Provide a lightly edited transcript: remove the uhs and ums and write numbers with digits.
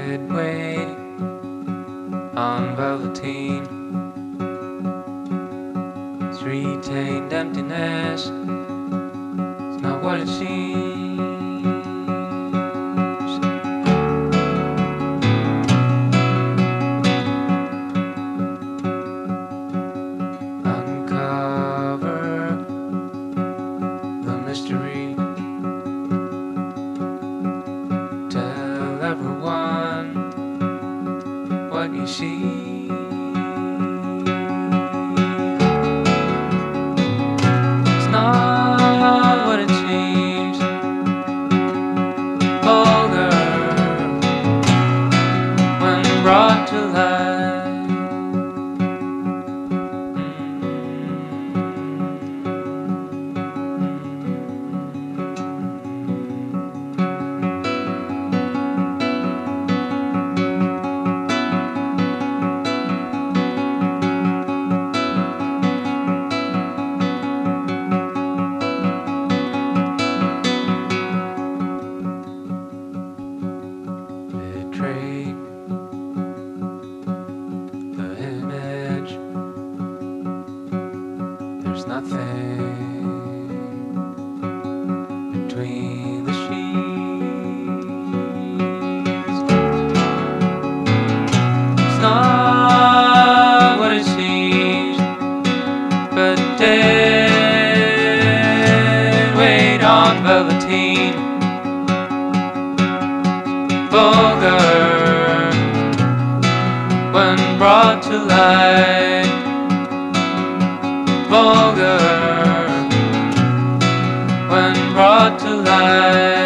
dead weight on velveteen. It's retained emptiness, it's not what it seems. Uncover the mystery, tell everyone what you see. It's not what it seems. Vulgar when brought to light. Betrayed the image, there's nothing between the sheets. It's not what it seems, but dead weight on velveteen. Vulgar when brought to light. Vulgar when brought to light.